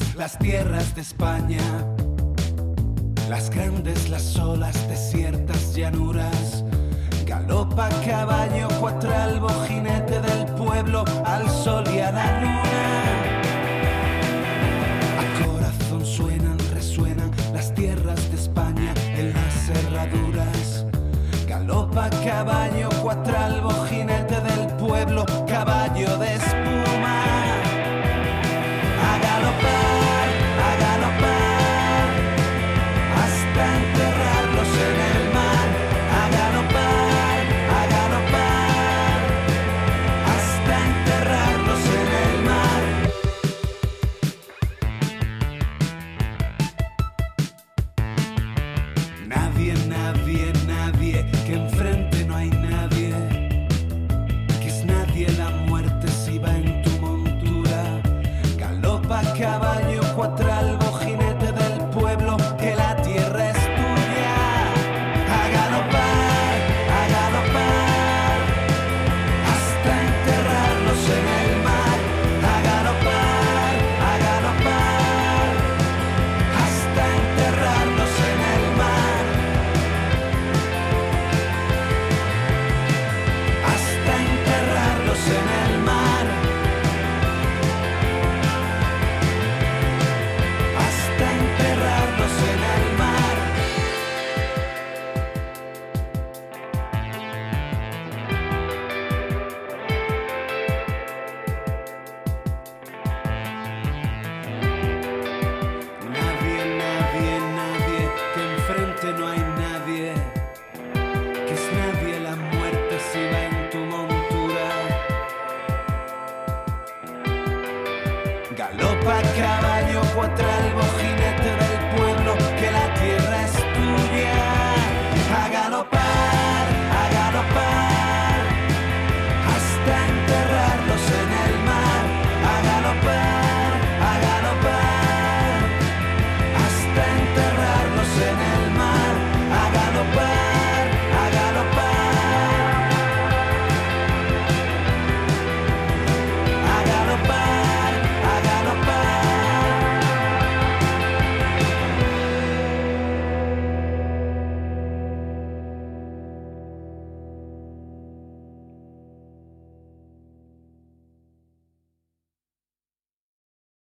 las tierras de España, las grandes, las olas, desiertas llanuras. Galopa caballo, cuatralbo, jinete del pueblo, al sol y a la luna. A corazón suenan, resuenan las tierras de España en las herraduras. Galopa caballo, cuatralbo, jinete del pueblo, caballo de espuma. A galopar, hasta enterrarlos en el mar. A galopar, hasta enterrarlos en el mar. Nadie, nadie, nadie, que enfrente no hay nadie. Que es nadie la muerte si va en tu montura. Galopa caballo, cuatralbo, jinete del pueblo, que la tierra es tuya. A galopar, hasta enterrarlos en el mar. A galopar, hasta enterrarlos en el mar. Hasta enterrarlos en el mar. Hasta enterrarlos en el mar. Nadie, nadie, nadie, que enfrente no hay nadie. Que es nadie la muerte si va en tu montura. Galopa caballo, cuatralbo, jinete del pueblo, que la tierra es tuya. A galopar,